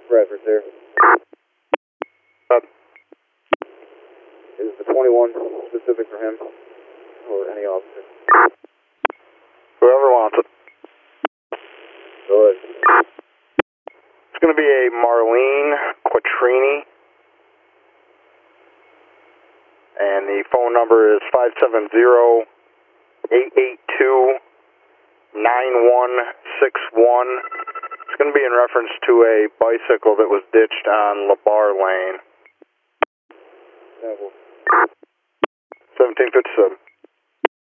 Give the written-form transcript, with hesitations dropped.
Bradford there. Is the 21 specific for him? Or any officer? Whoever wants it. Go ahead. It's going to be a Marlene Quattrini. And the phone number is 570-882-9161. It's going to be in reference to a bicycle that was ditched on LaBar Lane. 1757.